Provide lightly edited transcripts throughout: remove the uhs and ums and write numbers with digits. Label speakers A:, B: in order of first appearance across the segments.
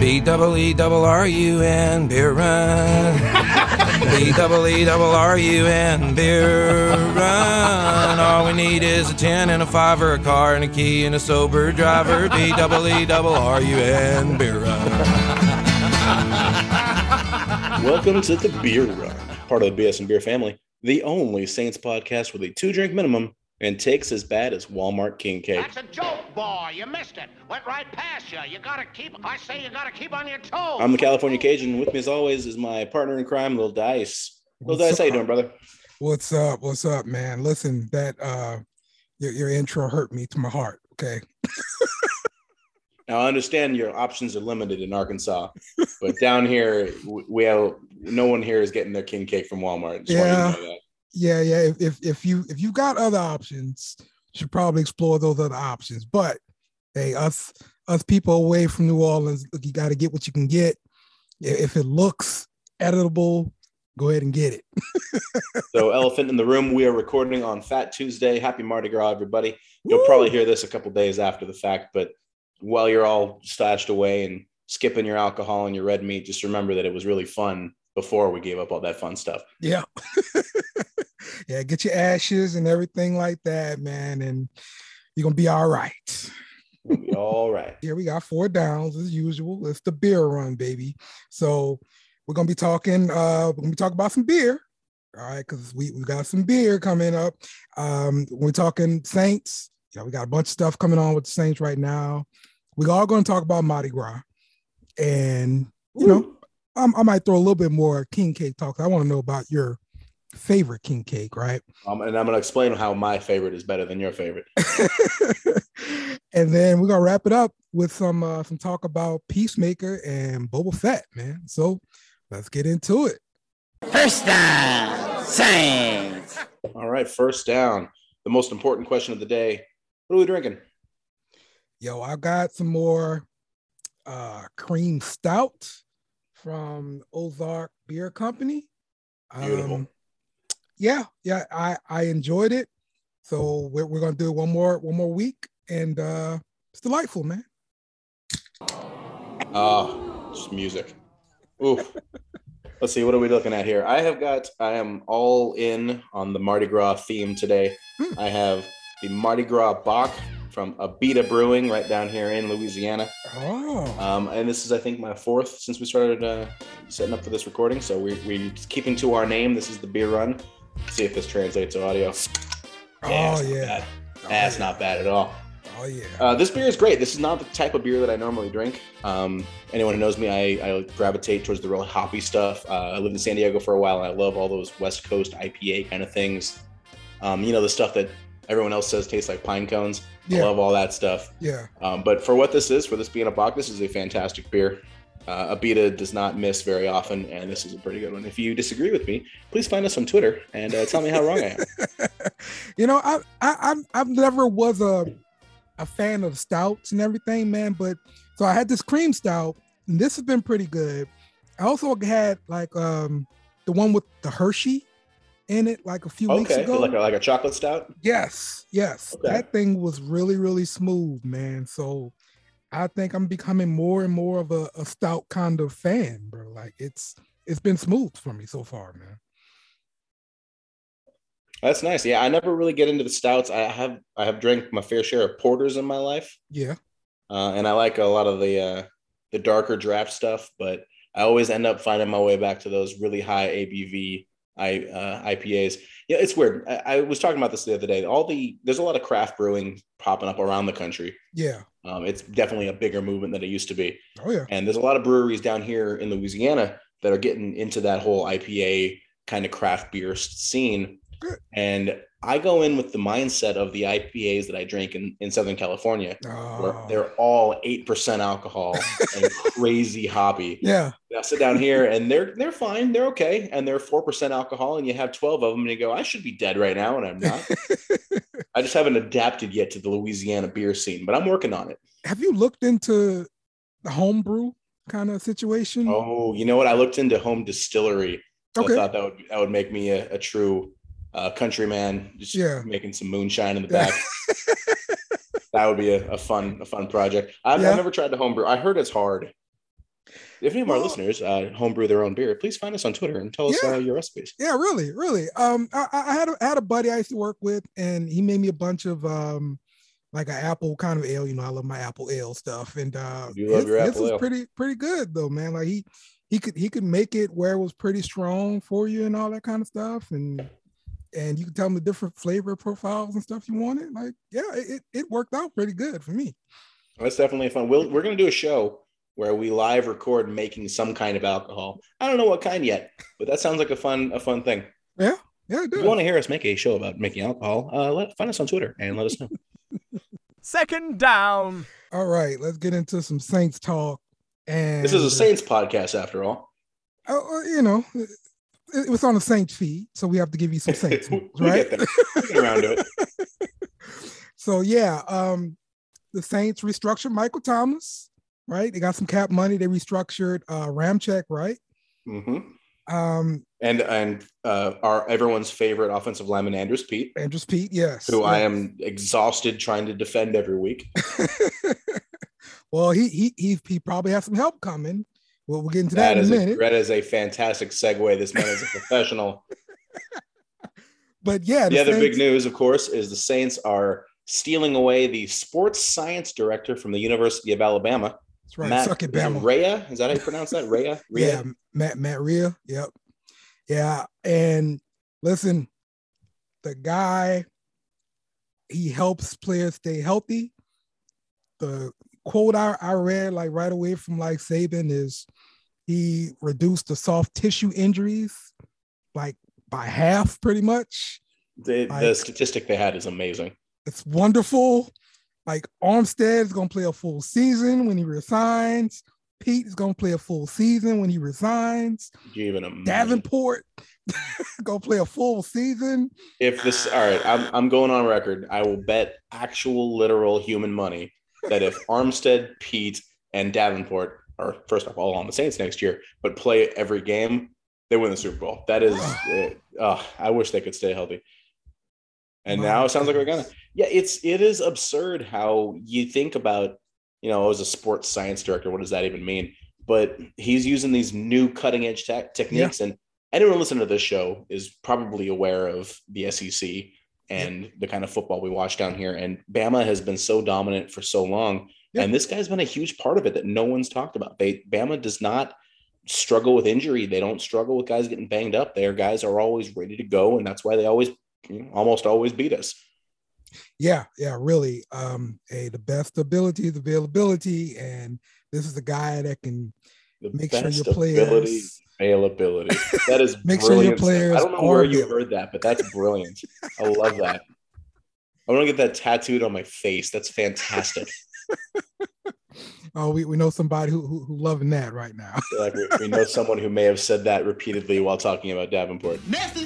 A: BEERUN, beer run. BEERUN, beer run. All we need is a 10 and a 5 or a car and a key and a sober driver. BEERUN, beer run.
B: Welcome to the Beer Run, part of the BS and Beer family, the only Saints podcast with a 2-drink minimum and takes as bad as Walmart king cake.
C: That's a joke, boy. You missed it. Went right past you. You gotta keep on your toes.
B: I'm the California Cajun. With me, as always, is my partner in crime, Lil Dice. Lil Dice, how you doing, brother?
D: What's up, man? Listen, that your intro hurt me to my heart. Okay.
B: Now, I understand your options are limited in Arkansas, but down here, we have no one here is getting their king cake from Walmart. Just want you to know that.
D: Yeah. If you got other options, you should probably explore those other options. But hey, us people away from New Orleans, look, you got to get what you can get. If it looks editable, go ahead and get it.
B: So, elephant in the room, we are recording on Fat Tuesday. Happy Mardi Gras, everybody. You'll probably hear this a couple days after the fact, but while you're all stashed away and skipping your alcohol and your red meat, just remember that it was really fun before we gave up all that fun stuff.
D: Yeah. Yeah, get your ashes and everything like that, man, and you're going to be all right.
B: We'll be all right.
D: Here we got 4 downs as usual. It's the beer run, baby. So we're going to be talking about some beer, all right, because we got some beer coming up. We're talking Saints. You know, we got a bunch of stuff coming on with the Saints right now. We're all going to talk about Mardi Gras. And, you know, I might throw a little bit more king cake talk. I want to know about your favorite king cake, right?
B: And I'm going to explain how my favorite is better than your favorite.
D: And then we're going to wrap it up with some talk about Peacemaker and Boba Fett, man. So let's get into it.
E: First down, Saints.
B: All right, first down. The most important question of the day. What are we drinking?
D: Yo, I got some more cream stout from Ozark Beer Company.
B: Beautiful.
D: Yeah, I enjoyed it. So we're gonna do it one more week, and it's delightful, man.
B: Oh, just music. Oof. Let's see, what are we looking at here? I am all in on the Mardi Gras theme today. I have the Mardi Gras Bock from Abita Brewing right down here in Louisiana.
D: Oh.
B: And this is, I think, my 4th since we started setting up for this recording. So we're keeping to our name. This is the Beer Run. See if this translates to audio. That's not bad at all.
D: Oh, yeah.
B: This beer is great. This is not the type of beer that I normally drink. Anyone who knows me, I gravitate towards the real hoppy stuff. I lived in San Diego for a while, and I love all those West Coast IPA kind of things. The stuff that everyone else says tastes like pine cones. Yeah. I love all that stuff.
D: Yeah.
B: But for what this is, for this being a Bock, this is a fantastic beer. Abita does not miss very often, and this is a pretty good one. If you disagree with me, please find us on Twitter and tell me how wrong I am.
D: You know, I've never was a fan of stouts and everything, man. But so I had this cream stout, and this has been pretty good. I also had like the one with the Hershey in it like a few weeks ago.
B: Like a chocolate stout?
D: Yes. Okay. That thing was really, really smooth, man. So I think I'm becoming more and more of a stout kind of fan, bro. Like it's been smooth for me so far, man.
B: That's nice. Yeah, I never really get into the stouts. I have drank my fair share of porters in my life.
D: Yeah.
B: And I like a lot of the darker draft stuff, but I always end up finding my way back to those really high ABV IPAs. Yeah, it's weird. I was talking about this the other day. There's a lot of craft brewing popping up around the country.
D: Yeah.
B: It's definitely a bigger movement than it used to be.
D: Oh yeah.
B: And there's a lot of breweries down here in Louisiana that are getting into that whole IPA kind of craft beer scene.
D: Good.
B: And I go in with the mindset of the IPAs that I drink in Southern California, where they're all 8% alcohol and crazy hoppy.
D: Yeah.
B: I sit down here and they're fine. They're okay. And they're 4% alcohol and you have 12 of them and you go, I should be dead right now. And I'm not. I just haven't adapted yet to the Louisiana beer scene, but I'm working on it.
D: Have you looked into the homebrew kind of situation?
B: Oh, you know what? I looked into home distillery. So I thought that would make me a true countryman, just making some moonshine in the back. That would be a fun project. I've never tried the homebrew. I heard it's hard. If any of our
D: Well,
B: listeners homebrew their own beer, please find us on Twitter and tell us
D: Yeah.
B: your recipes.
D: Yeah, really, really. I had a buddy I used to work with, and he made me a bunch of like an apple kind of ale. You know, I love my apple ale stuff, and
B: You love your
D: his
B: apple
D: was
B: ale.
D: pretty good though, man. Like he could make it where it was pretty strong for you and all that kind of stuff, and you could tell him the different flavor profiles and stuff you wanted. Like, yeah, it worked out pretty good for me.
B: That's definitely fun. We're going to do a show where we live record making some kind of alcohol. I don't know what kind yet, but that sounds like a fun thing.
D: Yeah, it
B: If
D: does.
B: you want to hear us make a show about making alcohol, find us on Twitter and let us know.
F: Second down.
D: All right, let's get into some Saints talk. And
B: This is a Saints podcast, after all.
D: you know, it was on the Saints feed, so we have to give you some Saints news,
B: We
D: right?
B: get there. We get around to it.
D: So yeah, the Saints restructured Michael Thomas, right? They got some cap money. They restructured Ramczyk, right?
B: Mm-hmm. And our everyone's favorite offensive lineman, Andrews Pete,
D: yes.
B: who I am exhausted trying to defend every week.
D: Well, he probably has some help coming. We'll get into that in a minute.
B: That is a fantastic segue. This man is a professional.
D: But yeah,
B: The other big news, of course, is the Saints are stealing away the sports science director from the University of Alabama.
D: That's right.
B: Matt,
D: Suck it,
B: is it
D: Bama.
B: Rhea? Is that how you pronounce that? Rhea?
D: Yeah, Matt Rhea. Yep. Yeah, and listen, the guy, he helps players stay healthy. The quote I read like right away from like Saban is he reduced the soft tissue injuries like by half, pretty much.
B: The statistic they had is amazing.
D: It's wonderful. Like Armstead is going to play a full season when he resigns. Pete is going to play a full season when he resigns.
B: Do you even imagine?
D: Davenport going to play a full season.
B: If this, all right, I'm going on record. I will bet actual literal human money that if Armstead, Pete, and Davenport are first off all on the Saints next year, but play every game, they win the Super Bowl. That is, I wish they could stay healthy. And now it sounds like we're gonna. Yeah, it is absurd how you think about, as a sports science director, what does that even mean? But he's using these new cutting edge techniques, and anyone listening to this show is probably aware of the SEC and the kind of football we watch down here. And Bama has been so dominant for so long, and this guy's been a huge part of it that no one's talked about. Bama does not struggle with injury. They don't struggle with guys getting banged up. Their guys are always ready to go, and that's why they almost always beat us.
D: Yeah, really. The best ability is availability, and this is a guy that can make sure your players
B: availability. That is
D: make
B: brilliant.
D: sure your players.
B: I don't know where you heard that, but that's brilliant. I love that. I want to get that tattooed on my face. That's fantastic.
D: Oh, we know somebody who loving that right now.
B: Like we know someone who may have said that repeatedly while talking about Davenport.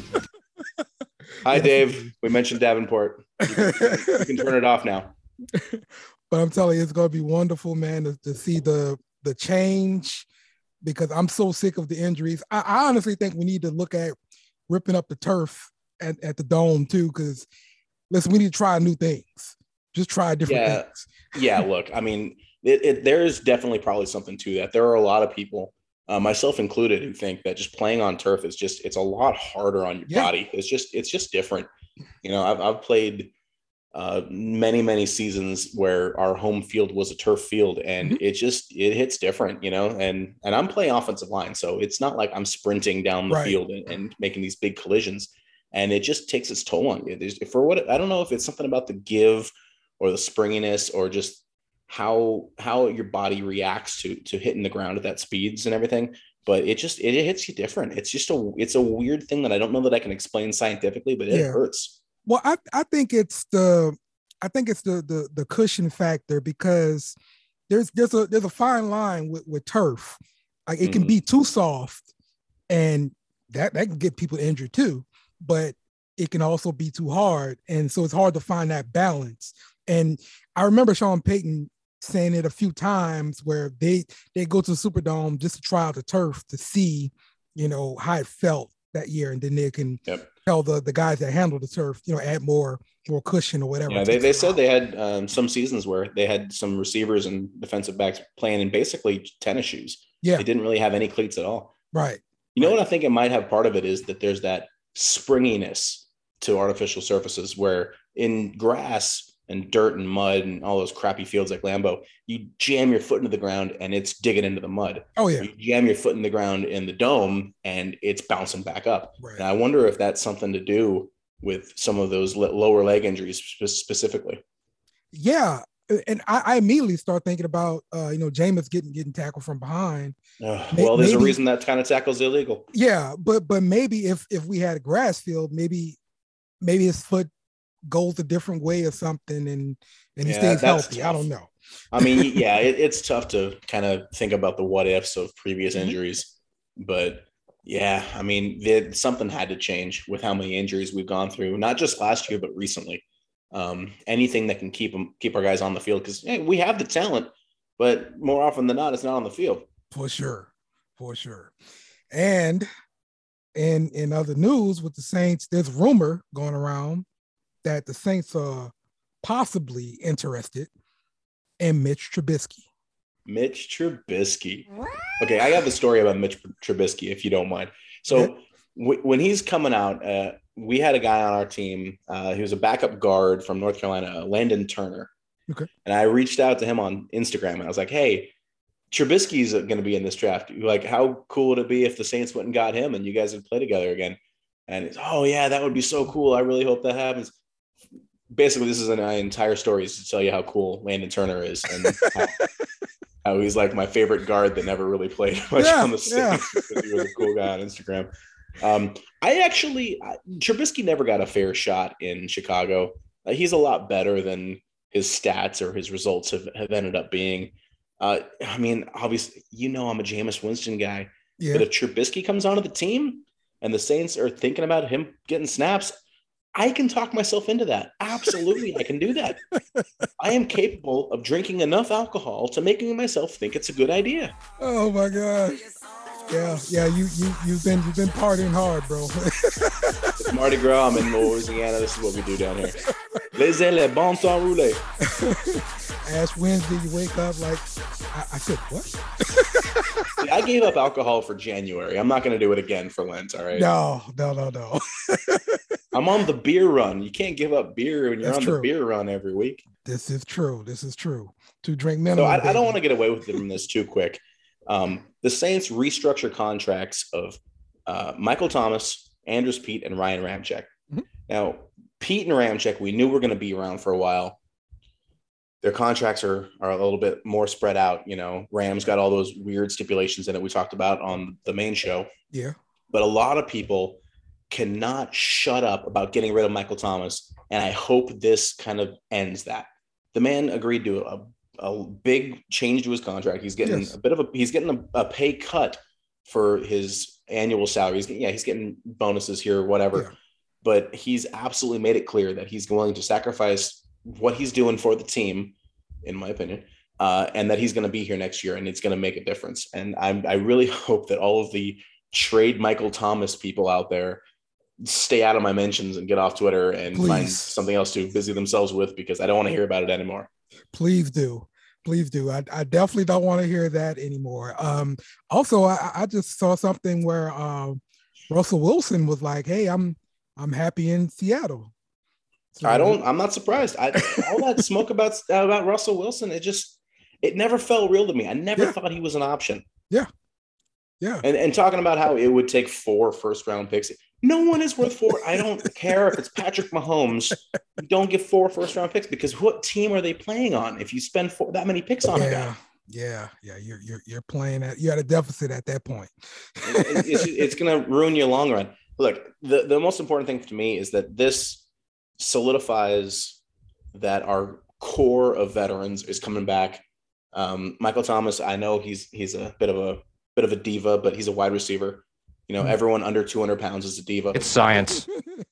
B: Hi, Dave. We mentioned Davenport. You can turn it off now.
D: But I'm telling you, it's going to be wonderful, man, to see the change, because I'm so sick of the injuries. I honestly think we need to look at ripping up the turf at the Dome too, because listen, we need to try new things. Just try different things.
B: Yeah, look, I mean, there is definitely probably something to that. There are a lot of people, myself included, who think that just playing on turf is it's a lot harder on your body. It's just different. I've played many seasons where our home field was a turf field, and it hits different, and I'm playing offensive line. So it's not like I'm sprinting down the field and making these big collisions, and it just takes its toll on you. I don't know if it's something about the give or the springiness or just how your body reacts to hitting the ground at that speeds and everything, but it hits you different. It's a weird thing that I don't know that I can explain scientifically, but it hurts.
D: Well, I think it's the cushion factor, because there's a fine line with turf. Like it can be too soft, and that can get people injured too, but it can also be too hard, and so it's hard to find that balance. And I remember Sean Payton saying it a few times where they go to the Superdome just to try out the turf to see, how it felt that year. And then they can tell the guys that handle the turf, add more cushion or whatever.
B: Yeah, they said they had some seasons where they had some receivers and defensive backs playing in basically tennis shoes.
D: Yeah.
B: They didn't really have any cleats at all.
D: Right.
B: You know what I think it might have part of it is that there's that springiness to artificial surfaces where in grass and dirt and mud and all those crappy fields like Lambeau, you jam your foot into the ground and it's digging into the mud.
D: Oh, yeah.
B: You jam your foot in the ground in the dome and it's bouncing back up.
D: Right.
B: And I wonder if that's something to do with some of those lower leg injuries specifically.
D: Yeah. And I immediately start thinking about, Jameis getting tackled from behind.
B: Well, there's a reason that kind of tackle's illegal.
D: Yeah, but maybe if we had a grass field, maybe his foot goes a different way or something, and he stays healthy. Tough. I don't know.
B: I mean, yeah, it's tough to kind of think about the what ifs of previous injuries, but yeah, I mean, something had to change with how many injuries we've gone through, not just last year, but recently. Anything that can keep our guys on the field, because we have the talent, but more often than not, it's not on the field.
D: For sure. And in other news with the Saints, there's rumor going around that the Saints are possibly interested in Mitch Trubisky. Okay, I have a story about Mitch Trubisky, if you don't mind. So when he's coming out, we had a guy on our team. He was a backup guard from North Carolina, Landon Turner. Okay.
B: And I reached out to him on Instagram, and I was like, hey, Trubisky's going to be in this draft. Like, how cool would it be if the Saints went and got him and you guys would play together again? And he's, oh, yeah, that would be so cool. I really hope that happens. Basically, this is an entire story to tell you how cool Landon Turner is and how he's like my favorite guard that never really played much on the Saints because he was a cool guy on Instagram. Trubisky never got a fair shot in Chicago. He's a lot better than his stats or his results have ended up being. I mean, obviously, I'm a Jameis Winston guy, but if Trubisky comes onto the team and the Saints are thinking about him getting snaps, I can talk myself into that. Absolutely, I can do that. I am capable of drinking enough alcohol to making myself think it's a good idea.
D: Oh my gosh. Yeah, you've been partying hard, bro.
B: It's Mardi Gras. I'm in Louisiana. This is what we do down here. Les ailes, bon temps roulé.
D: Ash Wednesday, you wake up like, I said, what?
B: See, I gave up alcohol for January. I'm not going to do it again for Lent, all right?
D: No.
B: I'm on the beer run. You can't give up beer when you're the beer run every week.
D: This is true. 2 drink minimum.
B: So I don't want to get away with it from this too quick. The Saints restructure contracts of Michael Thomas, Andrus Peat, and Ryan Ramczyk. Mm-hmm. Now, Peat and Ramczyk, we knew were going to be around for a while. Their contracts are a little bit more spread out. Rams got all those weird stipulations in it we talked about on the main show.
D: Yeah.
B: But a lot of people cannot shut up about getting rid of Michael Thomas, and I hope this kind of ends that. The man agreed to a big change to his contract. He's getting a pay cut for his annual salary. He's getting bonuses here or whatever. Yeah. But he's absolutely made it clear that he's willing to sacrifice what he's doing for the team, in my opinion, and that he's going to be here next year and it's going to make a difference. And I really hope that all of the trade Michael Thomas people out there stay out of my mentions and get off Twitter and find something else to busy themselves with, because I don't want to hear about it anymore.
D: Please do. I definitely don't want to hear that anymore. Also, I just saw something where Russell Wilson was like, hey, I'm happy in Seattle. So,
B: I'm not surprised. All that smoke about Russell Wilson, it never felt real to me. I never thought he was an option.
D: Yeah.
B: And talking about how it would take 4 first-round picks. No one is worth 4. I don't care if it's Patrick Mahomes. You don't get 4 first-round picks, because what team are they playing on if you spend that many picks on a guy?
D: Yeah. You're playing you're at a deficit at that point.
B: It's going to ruin your long run. Look, the most important thing to me is that this solidifies that our core of veterans is coming back. Michael Thomas, I know he's a bit of a diva, but he's a wide receiver. Everyone under 200 pounds is a diva.
A: It's science.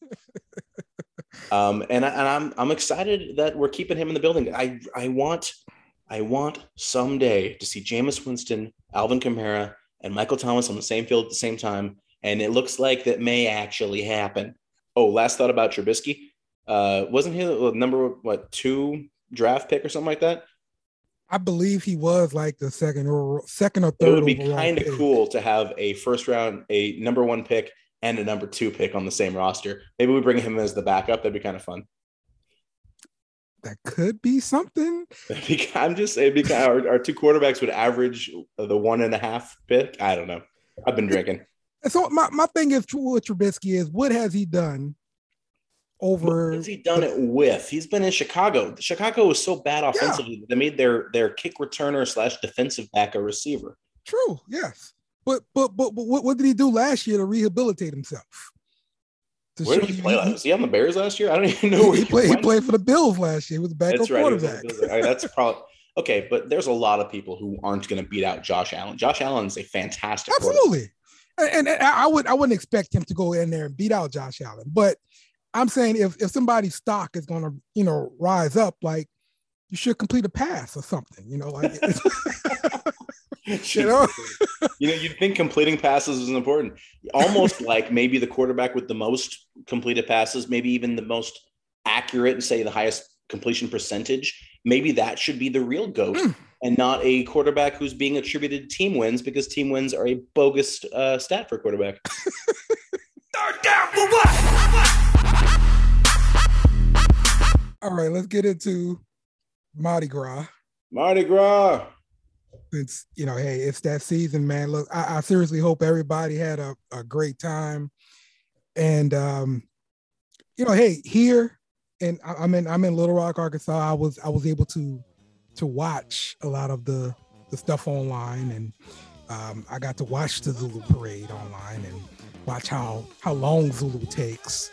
B: And I'm excited that we're keeping him in the building. I want someday to see Jameis Winston, Alvin Kamara, and Michael Thomas on the same field at the same time. And it looks like that may actually happen. Oh, last thought about Trubisky. Wasn't he the number 2 draft pick or something like that?
D: I believe he was like the second or
B: It
D: third
B: would be
D: overall
B: kind of
D: pick.
B: cool to have a first round, a number 1 pick, and a number 2 pick on the same roster. Maybe we bring him as the backup. That'd be kind of fun.
D: That could be something.
B: I'm just saying, our 2 quarterbacks would average the 1.5 pick. I don't know. I've been drinking.
D: And so my thing is with Trubisky is what has he done over?
B: What has he done it with? He's been in Chicago. Chicago was so bad offensively that they made their kick returner / defensive back a receiver.
D: True, yes. But what did he do last year to rehabilitate himself?
B: Where did he play last? Was he on the Bears last year? I don't even know where
D: he played. He played for the Bills last year. He was a backup quarterback.
B: That's probably okay. But there's a lot of people who aren't going to beat out Josh Allen. Josh Allen's a fantastic
D: absolutely, and I wouldn't expect him to go in there and beat out Josh Allen. But I'm saying if somebody's stock is going to rise up, like you should complete a pass or something. Like.
B: You'd think completing passes is important. Almost like maybe the quarterback with the most completed passes, maybe even the most accurate and say the highest completion percentage. Maybe that should be the real GOAT and not a quarterback who's being attributed to team wins because team wins are a bogus stat for a quarterback.
C: Third down for what?
D: All right, let's get into Mardi Gras.
B: Mardi Gras.
D: It's hey, it's that season, man. Look, I seriously hope everybody had a great time. And hey, here and I'm in Little Rock, Arkansas. I was able to watch a lot of the stuff online, and I got to watch the Zulu parade online and watch how long Zulu takes.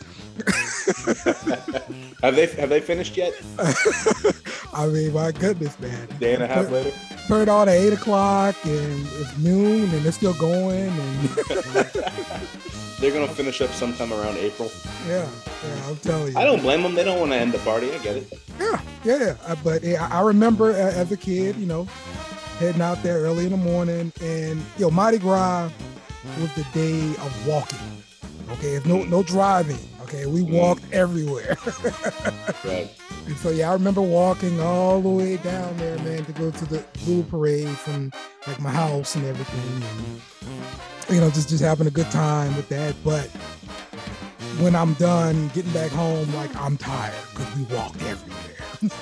B: Have they finished yet?
D: I mean, my goodness, man.
B: Day and a half later.
D: Turned on at 8:00 and it's noon and it's still going. And
B: they're gonna finish up sometime around April.
D: Yeah, I'm telling you.
B: I don't blame them. They don't want to end the party. I get it.
D: Yeah. But I remember as a kid, heading out there early in the morning, and Mardi Gras was the day of walking. Okay, it's no driving. Okay, we walked everywhere.
B: Right.
D: And so I remember walking all the way down there, man, to go to the Zulu parade from like my house and everything, and just having a good time with that. But when I'm done getting back home, like I'm tired because we walked everywhere.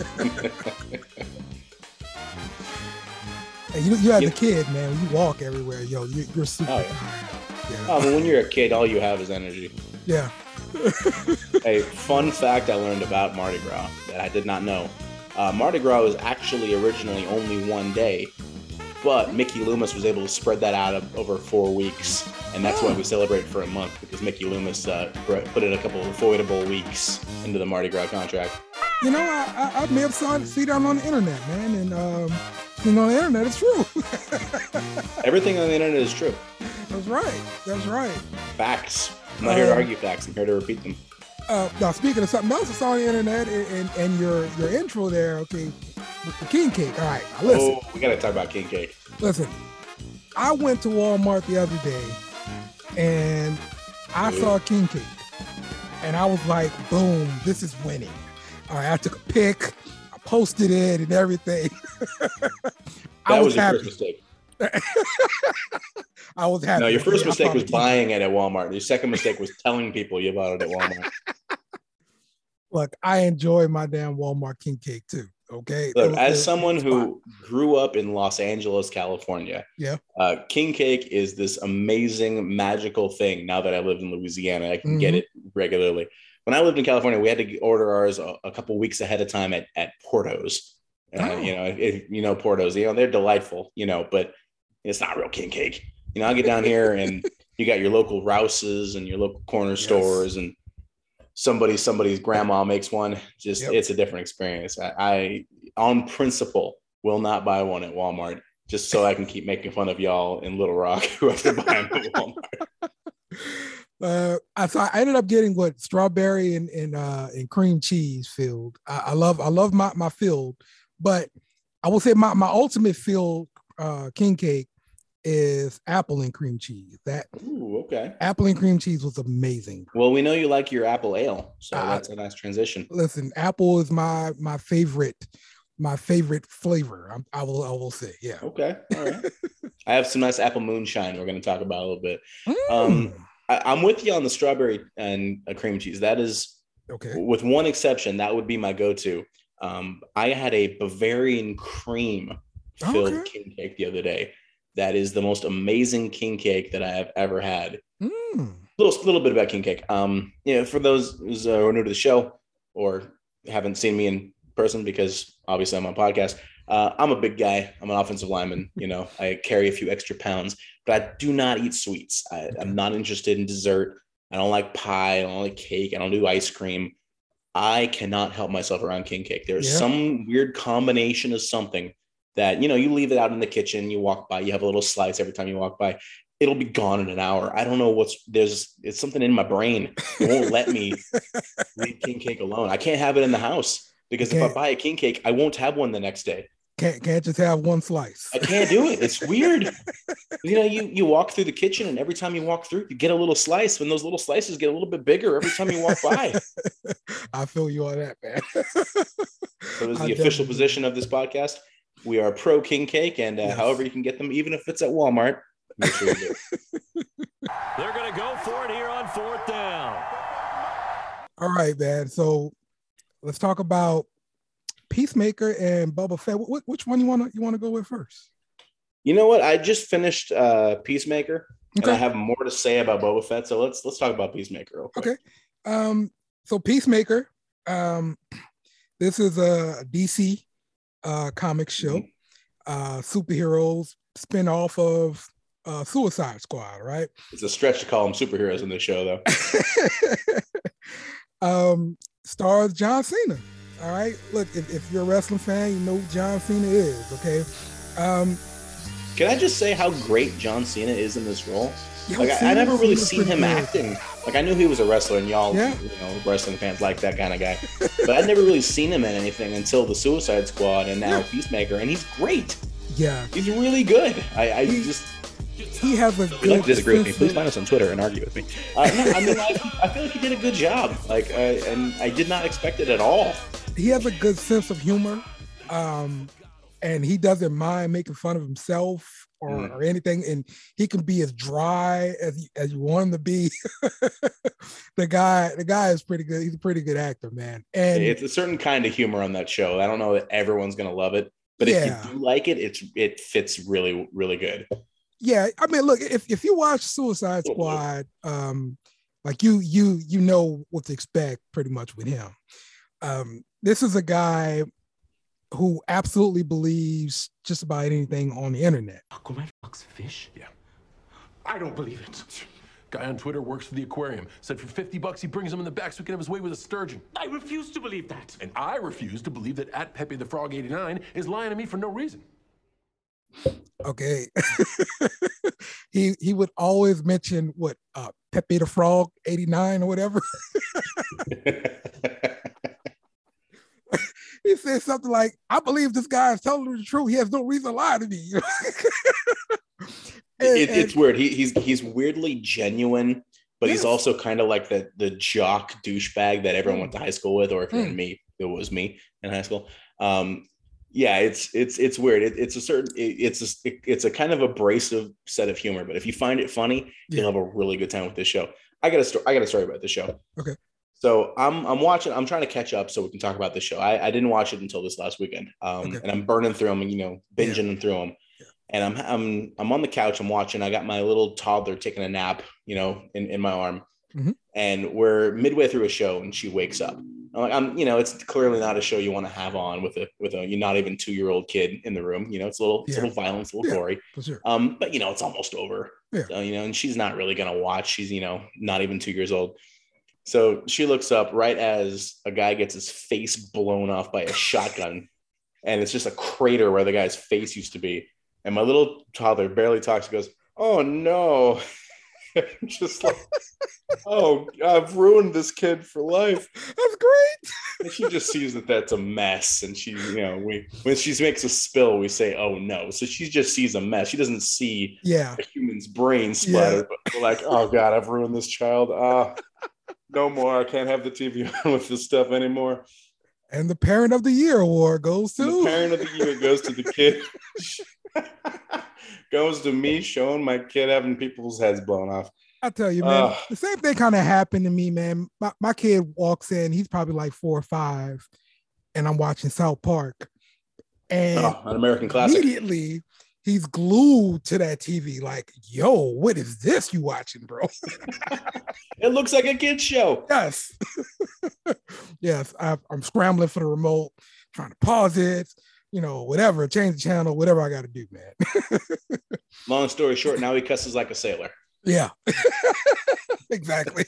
D: And you as a kid, man, when you walk everywhere, you're super tired. Yeah.
B: But when you're a kid, all you have is energy.
D: Yeah.
B: A fun fact I learned about Mardi Gras that I did not know. Mardi Gras was actually originally only one day, but Mickey Loomis was able to spread that out over 4 weeks, and that's why we celebrate for a month, because Mickey Loomis put in a couple of avoidable weeks into the Mardi Gras contract.
D: I may have seen that on the internet, man, and on the internet, it's true.
B: Everything on the internet is true.
D: That's right.
B: Facts. I'm not here to argue facts. I'm here to repeat them.
D: Now, speaking of something else that's on the internet and your intro there, okay, with the king cake. All right, now listen.
B: Oh, we got to talk about king cake.
D: Listen, I went to Walmart the other day, and I saw king cake, and I was like, boom, this is winning. All right, I took a pic, I posted it and everything.
B: That was your first mistake.
D: I was happy.
B: No, your first mistake was buying it at Walmart. Your second mistake was telling people you bought it at Walmart.
D: Look, I enjoy my damn Walmart king cake too. Okay.
B: Look, as someone who grew up in Los Angeles, California, king cake is this amazing, magical thing. Now that I live in Louisiana, I can get it regularly. When I lived in California, we had to order ours a couple weeks ahead of time at Porto's. If you know Porto's, they're delightful, but it's not real king cake. I get down here and you got your local Rouse's and your local corner stores, and somebody's grandma makes one. It's a different experience. I on principle will not buy one at Walmart just so I can keep making fun of y'all in Little Rock who have to buy them at Walmart.
D: I ended up getting strawberry and cream cheese filled. I love my filled, but I will say my ultimate filled king cake is apple and cream cheese.
B: Okay.
D: Apple and cream cheese was amazing.
B: Well, we know you like your apple ale, so that's a nice transition.
D: Listen, apple is my favorite my favorite flavor. I will say, yeah.
B: Okay, all right. I have some nice apple moonshine we're going to talk about a little bit.
D: Mm.
B: I'm with you on the strawberry and cream cheese. That is,
D: Okay.
B: with one exception, that would be my go-to. I had a Bavarian cream filled
D: Okay.
B: king cake the other day. That is the most amazing king cake that I have ever had.
D: Mm.
B: Little bit about king cake. For those who are new to the show or haven't seen me in person, because obviously I'm on podcast. I'm a big guy. I'm an offensive lineman. I carry a few extra pounds, but I do not eat sweets. I'm not interested in dessert. I don't like pie. I don't like cake. I don't do ice cream. I cannot help myself around king cake. There's some weird combination of something that, you leave it out in the kitchen, you walk by, you have a little slice every time you walk by. It'll be gone in an hour. I don't know it's something in my brain. It won't let me leave king cake alone. I can't have it in the house because if I buy a king cake, I won't have one the next day.
D: Can't just have one slice.
B: I can't do it. It's weird. You walk through the kitchen, and every time you walk through, you get a little slice. When those little slices get a little bit bigger every time you walk by.
D: I feel you on that, man.
B: So this is the official position of this podcast. We are pro king cake, and however you can get them, even if it's at Walmart, make sure you do it.
G: They're going to go for it here on 4th down.
D: All right, man. So let's talk about Peacemaker and Boba Fett. Which one you want to go with first?
B: You know what? I just finished Peacemaker, and I have more to say about Boba Fett. So let's talk about Peacemaker real quick.
D: Okay. So Peacemaker, this is a DC comic show, superheroes spin-off of Suicide Squad, right?
B: It's a stretch to call them superheroes in this show, though.
D: Stars John Cena. All right. Look, if you're a wrestling fan, you know who John Cena is. Okay.
B: Can I just say how great John Cena is in this role? I never really seen him acting. Like, I knew he was a wrestler, and y'all, wrestling fans like that kind of guy. But I'd never really seen him in anything until the Suicide Squad and now Peacemaker, and he's great.
D: Yeah.
B: He's really good.
D: He has a
B: good. If you'd like to disagree with me, please find us on Twitter and argue with me. I feel like he did a good job. And I did not expect it at all.
D: He has a good sense of humor, and he doesn't mind making fun of himself or anything. And he can be as dry as you want him to be. The guy is pretty good. He's a pretty good actor, man. And
B: it's a certain kind of humor on that show. I don't know that everyone's gonna love it, but if you do like it, it fits really, really good.
D: Yeah, I mean, look, if you watch Suicide Squad, like you know what to expect pretty much with him. This is a guy who absolutely believes just about anything on the internet.
H: Aquaman fucks fish? Yeah. I don't believe it. Guy on Twitter works for the aquarium. Said for $50 he brings them in the back so he can have his way with a sturgeon. I refuse to believe that. And I refuse to believe that at Pepe the Frog 89 is lying to me for no reason.
D: Okay. he would always mention what Pepe the Frog 89 or whatever. He said something like, I believe this guy is telling the truth. He has no reason to lie to me.
B: It's weird. He's weirdly genuine, but he's also kind of like the jock douchebag that everyone went to high school with, or if you're me, it was me in high school. It's weird. It's a kind of abrasive set of humor, but if you find it funny, you'll have a really good time with this show. I got a story about this show.
D: Okay.
B: So I'm watching. I'm trying to catch up so we can talk about this show. I didn't watch it until this last weekend. And I'm burning through them, and binging through them. And I'm on the couch. I'm watching. I got my little toddler taking a nap, in my arm.
D: Mm-hmm.
B: And we're midway through a show, and she wakes up. I'm like, it's clearly not a show you want to have on with a not even 2-year-old kid in the room. It's a little violent, it's a little gory.
D: For sure.
B: But it's almost over.
D: Yeah.
B: So, and she's not really gonna watch. She's not even 2 years old. So she looks up right as a guy gets his face blown off by a shotgun, and it's just a crater where the guy's face used to be. And my little toddler barely talks. He goes, "Oh no." Just like, oh, I've ruined this kid for life.
D: That's great.
B: And she just sees that that's a mess, and she, when she makes a spill, we say, "Oh no!" So she just sees a mess. She doesn't see a human's brain splatter. But we're like, "Oh God, I've ruined this child. No more. I can't have the TV on with this stuff anymore."
D: And the Parent of the Year award goes to
B: The Parent of the Year goes to the kid. Goes to me showing my kid having people's heads blown off.
D: I tell you, man, the same thing kind of happened to me, man. My kid walks in, he's probably like 4 or 5, and I'm watching South Park. And
B: an American classic.
D: Immediately, he's glued to that TV like, yo, what is this you watching, bro?
B: It looks like a kid's show.
D: Yes. Yes, I'm scrambling for the remote, trying to pause it, whatever, change the channel, whatever I got to do, man.
B: Long story short, now he cusses like a sailor.
D: Yeah, exactly.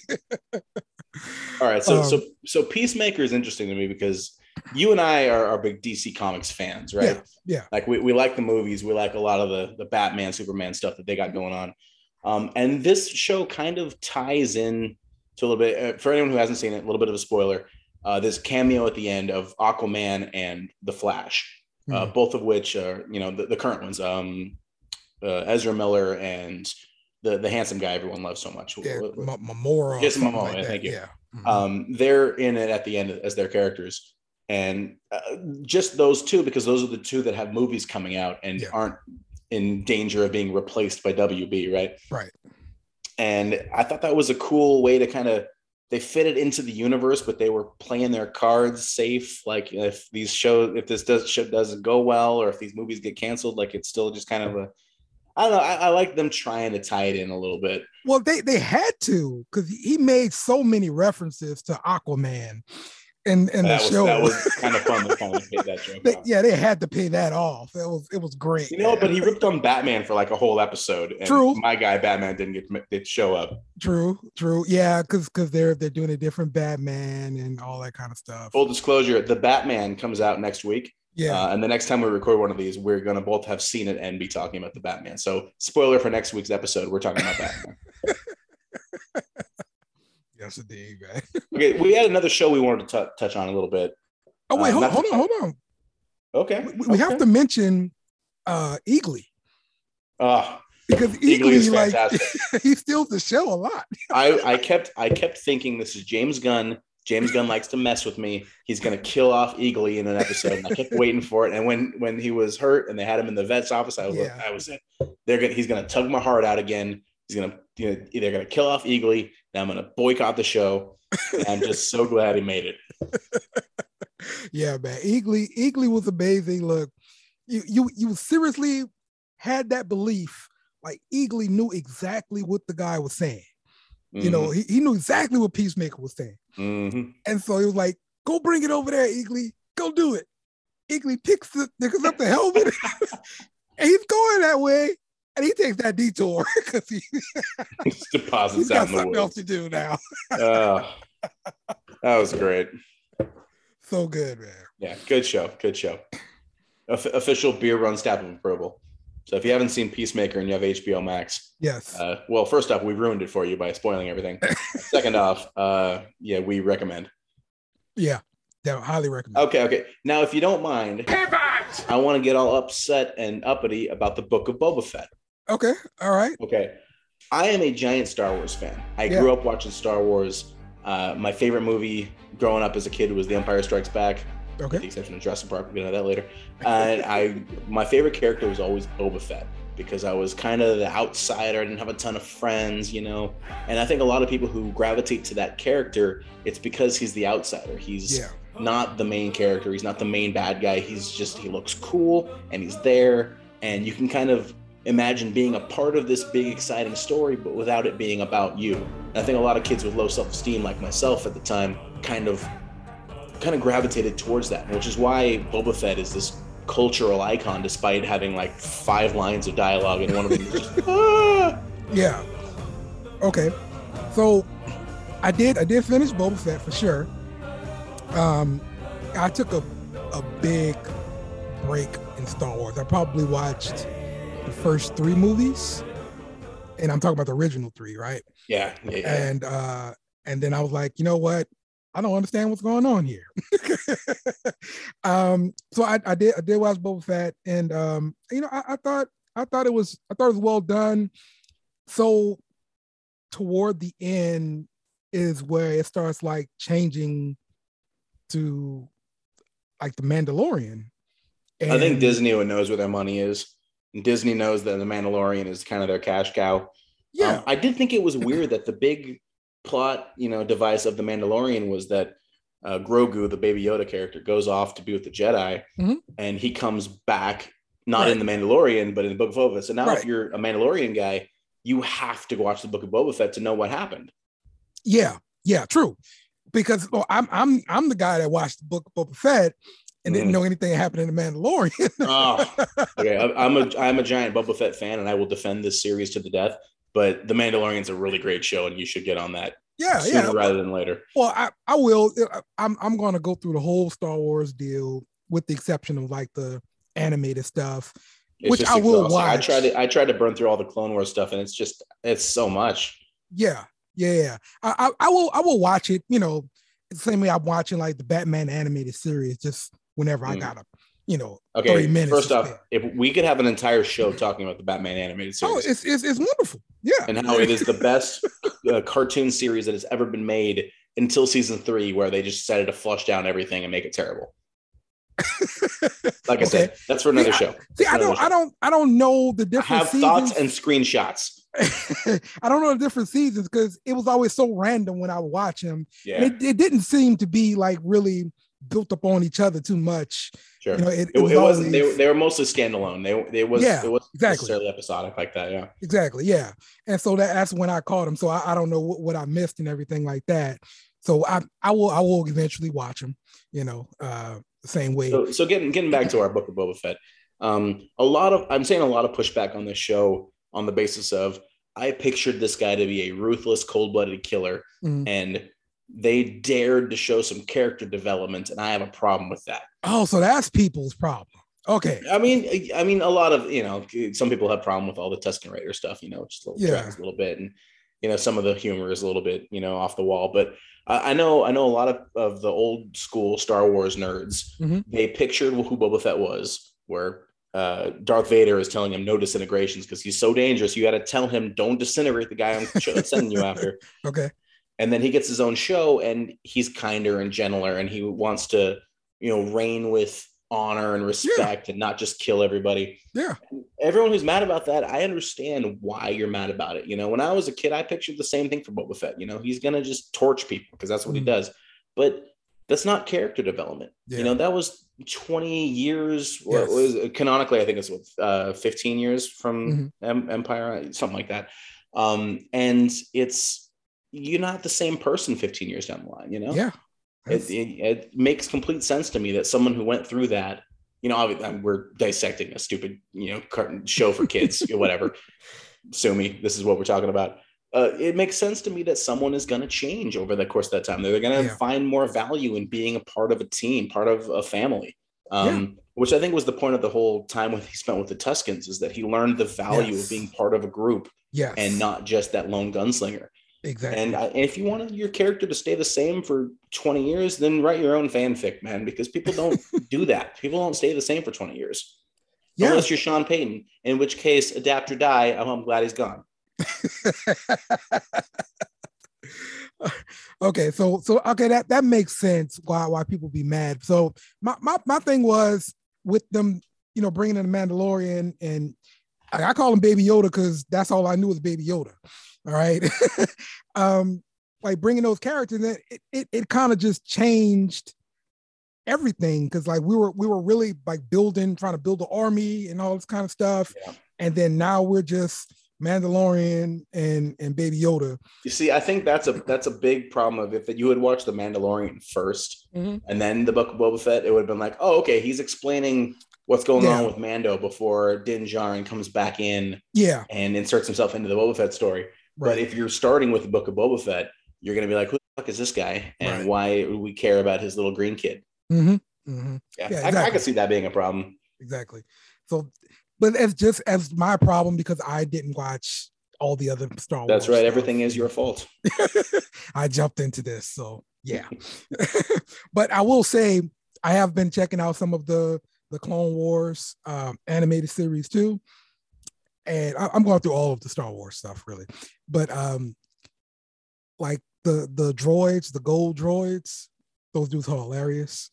B: All right, so Peacemaker is interesting to me because you and I are big DC Comics fans, right?
D: Yeah.
B: Like we like the movies, we like a lot of the Batman, Superman stuff that they got going on. And this show kind of ties in to a little bit. For anyone who hasn't seen it, a little bit of a spoiler. This cameo at the end of Aquaman and the Flash, both of which are the current ones. Ezra Miller and the handsome guy everyone loves so much.
D: Yeah, Momoa.
B: Jason Momoa,
D: like
B: thank you.
D: Yeah.
B: They're in it at the end as their characters. And just those two, because those are the two that have movies coming out and aren't in danger of being replaced by WB, right?
D: Right.
B: And I thought that was a cool way to they fit it into the universe, but they were playing their cards safe. Like if this show doesn't go well, or if these movies get canceled, like it's still just kind of I don't know. I like them trying to tie it in a little bit.
D: Well, they had to, because he made so many references to Aquaman in the show.
B: That was kind of fun to kind of pay that joke off.
D: Yeah, they had to pay that off. It was great.
B: But he ripped on Batman for like a whole episode. And
D: True.
B: My guy Batman didn't show up.
D: True. Yeah, because they're doing a different Batman and all that kind of stuff.
B: Full disclosure: the Batman comes out next week.
D: Yeah.
B: And the next time we record one of these, we're going to both have seen it and be talking about the Batman. So, spoiler for next week's episode, we're talking about Batman.
D: Yes, indeed, man.
B: Okay, we had another show we wanted to touch on a little bit.
D: Oh, wait, hold on.
B: Okay.
D: We have to mention Eagly. Because
B: Eagly is
D: like
B: fantastic.
D: he steals the show a lot.
B: I kept thinking this is James Gunn. James Gunn likes to mess with me. He's going to kill off Eagly in an episode. And I kept waiting for it. And when he was hurt and they had him in the vet's office, I was it. He's going to tug my heart out again. He's going to either going to kill off Eagly, then I'm going to boycott the show. And I'm just so glad he made it.
D: Yeah, man. Eagly was amazing. Look, you seriously had that belief. Like Eagly knew exactly what the guy was saying.
B: Mm-hmm.
D: He knew exactly what Peacemaker was saying.
B: Mm-hmm.
D: And so he was like, go bring it over there, Eagly. Go do it. Eagly picks up the helmet and he's going that way. And he takes that detour because he
B: deposits
D: he's
B: out
D: got
B: in the
D: something
B: woods.
D: else to do now.
B: That was great.
D: So good, man.
B: Yeah, good show. Official beer run stamp of approval. So if you haven't seen Peacemaker and you have HBO Max,
D: yes.
B: Well, first off, we ruined it for you by spoiling everything. Second off, we recommend.
D: Yeah, highly recommend.
B: Okay. Now, if you don't mind, I want to get all upset and uppity about the Book of Boba Fett.
D: Okay, all right.
B: Okay, I am a giant Star Wars fan. I grew up watching Star Wars. My favorite movie growing up as a kid was The Empire Strikes Back.
D: Okay.
B: With the exception of Jurassic Park, we'll get into that later. And my favorite character was always Boba Fett because I was kind of the outsider. I didn't have a ton of friends, And I think a lot of people who gravitate to that character, it's because he's the outsider. He's not the main character. He's not the main bad guy. He looks cool and he's there. And you can kind of imagine being a part of this big, exciting story, but without it being about you. And I think a lot of kids with low self-esteem, like myself at the time, kind of gravitated towards that, which is why Boba Fett is this cultural icon despite having like 5 lines of dialogue and one of them is just
D: Yeah. Okay. So I did finish Boba Fett for sure. I took a big break in Star Wars. I probably watched the first 3 movies, and I'm talking about the original 3, right?
B: Yeah.
D: And then I was like, you know what? I don't understand what's going on here. So I did watch Boba Fett, and I thought it was well done. So toward the end is where it starts like changing to like the Mandalorian. And
B: I think Disney knows where their money is. And Disney knows that the Mandalorian is kind of their cash cow.
D: Yeah.
B: I did think it was weird that the big plot, device of the Mandalorian was that Grogu, the Baby Yoda character, goes off to be with the Jedi, and he comes back not in the Mandalorian, but in the Book of Boba Fett. So now, if you're a Mandalorian guy, you have to watch the Book of Boba Fett to know what happened.
D: Yeah, true. Because I'm the guy that watched the Book of Boba Fett and didn't know anything that happened in the Mandalorian.
B: Okay, I'm a giant Boba Fett fan, and I will defend this series to the death. But the Mandalorian's a really great show, and you should get on that. Sooner rather than later.
D: Well, I will. I'm going to go through the whole Star Wars deal, with the exception of like the animated stuff, which I will watch.
B: I tried to burn through all the Clone Wars stuff, and it's so much.
D: Yeah. I will watch it. The same way I'm watching like the Batman animated series, just whenever I got 30 minutes.
B: First off, if we could have an entire show talking about the Batman animated series.
D: Oh, it's wonderful. Yeah.
B: And how it is the best cartoon series that has ever been made until season 3, where they just decided to flush down everything and make it terrible. Like I said, that's for another show.
D: I don't know the different
B: I have thoughts and screenshots.
D: I don't know the different seasons because it was always so random when I would watch them.
B: Yeah.
D: It didn't seem to be like really built up on each other too much.
B: Sure.
D: It wasn't.
B: They were mostly standalone. It wasn't necessarily episodic like that. Yeah.
D: Exactly. Yeah. And so that's when I caught them. So I don't know what I missed and everything like that. So I will eventually watch them. The same way.
B: So getting back to our Book of Boba Fett, I'm saying a lot of pushback on this show on the basis of I pictured this guy to be a ruthless, cold-blooded killer, and they dared to show some character development, and I have a problem with that.
D: Oh, so that's people's problem. Okay.
B: I mean, a lot of some people have problem with all the Tusken Raider stuff. Just a little bit, and some of the humor is a little bit off the wall. But I know a lot of the old school Star Wars nerds. They pictured who Boba Fett was, where Darth Vader is telling him no disintegrations because he's so dangerous. You got to tell him don't disintegrate the guy I'm sending you after.
D: Okay.
B: And then he gets his own show, and he's kinder and gentler, and he wants to, reign with honor and respect and not just kill everybody.
D: Yeah.
B: Everyone who's mad about that, I understand why you're mad about it. When I was a kid, I pictured the same thing for Boba Fett. He's going to just torch people because that's what he does. But that's not character development.
D: Yeah.
B: That was 20 years. What was canonically, I think it's 15 years from Empire, something like that. And you're not the same person 15 years down the line,
D: Yeah.
B: It makes complete sense to me that someone who went through that, we're dissecting a stupid, show for kids, whatever. Sue me. This is what we're talking about. It makes sense to me that someone is going to change over the course of that time. They're going to find more value in being a part of a team, part of a family, which I think was the point of the whole time he spent with the Tuskens, is that he learned the value of being part of a group and not just that lone gunslinger.
D: Exactly.
B: And if you wanted your character to stay the same for 20 years, then write your own fanfic, man, because people don't do that. People don't stay the same for 20 years. Yeah. Unless you're Sean Payton, in which case, adapt or die. I'm glad he's gone.
D: Okay. So okay, that makes sense why people be mad. So my thing was with them, bringing in the Mandalorian, and I call him Baby Yoda because that's all I knew was Baby Yoda. All right. Like bringing those characters in, it kind of just changed everything. Cause like we were really like trying to build an army and all this kind of stuff. Yeah. And then now we're just Mandalorian and Baby Yoda.
B: You see, I think that's a big problem of if you had watched the Mandalorian first and then the Book of Boba Fett, it would have been like, oh, okay, he's explaining what's going on with Mando before Din Djarin comes back in and inserts himself into the Boba Fett story. Right. But if you're starting with the Book of Boba Fett, you're going to be like, who the fuck is this guy? And why do we care about his little green kid? Yeah, exactly. I can see that being a problem.
D: Exactly. So, but it's just as my problem because I didn't watch all the other Star Wars.
B: That's right. Stuff. Everything is your fault.
D: I jumped into this. So, yeah. But I will say I have been checking out some of the Clone Wars animated series too. And I'm going through all of the Star Wars stuff really, but like the droids, the gold droids, those dudes are hilarious.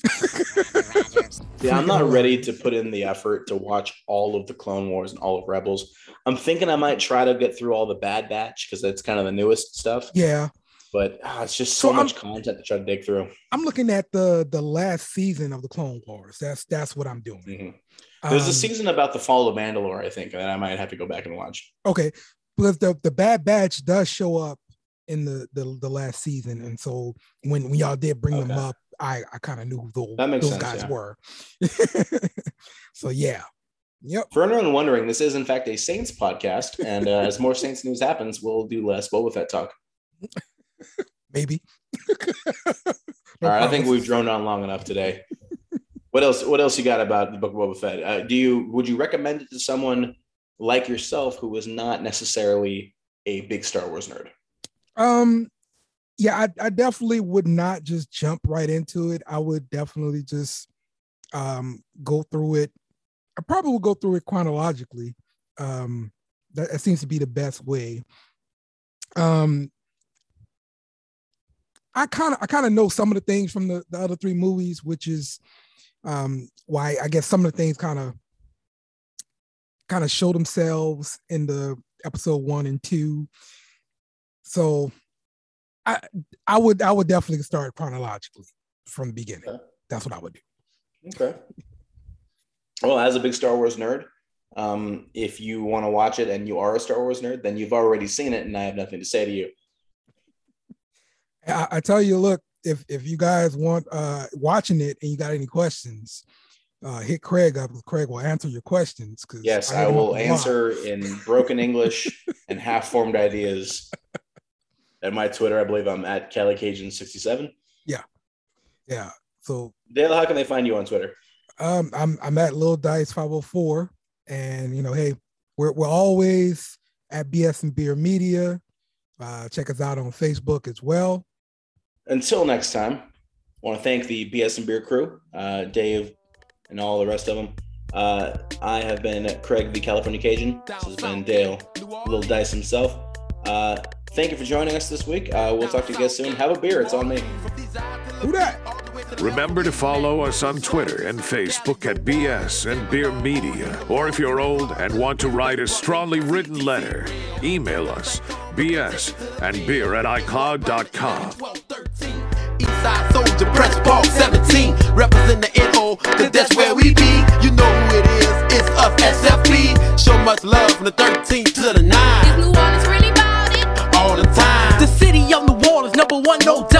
B: Yeah, I'm not ready to put in the effort to watch all of the Clone Wars and all of Rebels. I'm thinking I might try to get through all the Bad Batch because that's kind of the newest stuff.
D: Yeah.
B: But it's just so much content to try to dig through.
D: I'm looking at the last season of the Clone Wars. That's what I'm doing.
B: Mm-hmm. There's a season about the fall of Mandalore, I think, that I might have to go back and watch.
D: Okay, because the Bad Batch does show up in the last season, and so when y'all did bring them up, I kind of knew who those guys were. So yeah. Yep.
B: For anyone wondering, this is in fact a Saints podcast, and as more Saints news happens, we'll do less Boba Fett talk.
D: Maybe.
B: All right, I think we've droned on long enough today. What else you got about the Book of Boba Fett? Would you recommend it to someone like yourself who was not necessarily a big Star Wars nerd?
D: Yeah, I definitely would not just jump right into it. I would definitely just go through it. I probably will go through it chronologically. That seems to be the best way. I kind of know some of the things from the other three movies, which is why I guess some of the things kind of show themselves in the episode 1 and 2. So I would definitely start chronologically from the beginning. Okay. That's what I would do.
B: Okay. Well, as a big Star Wars nerd, if you want to watch it and you are a Star Wars nerd, then you've already seen it, and I have nothing to say to you.
D: I tell you, look, if you guys want watching it and you got any questions, hit Craig up. Craig will answer your questions.
B: Yes, I will answer in broken English and half-formed ideas. At my Twitter, I believe I'm at CaliCajun67.
D: Yeah. So
B: Dale, how can they find you on Twitter?
D: I'm at Lil Dice 504, and hey, we're always at BS and Beer Media. Check us out on Facebook as well.
B: Until next time, I want to thank the BS and Beer crew, Dave, and all the rest of them. I have been Craig, the California Cajun. This has been Dale, Lil Dice himself. Thank you for joining us this week. We'll talk to you guys soon. Have a beer. It's on me.
D: Who that?
I: Remember to follow us on Twitter and Facebook at BS and Beer Media. Or if you're old and want to write a strongly written letter, email us bsandbeer@icloud.com.
J: Eastside Soldier, Press Park 17, represent the NO, cause that's where we be. You know who it is, it's us, SFP. Show much love from the 13th to the 9.
K: Is New Orleans really about it?
J: All the time.
K: The city of New Orleans, #1, no doubt.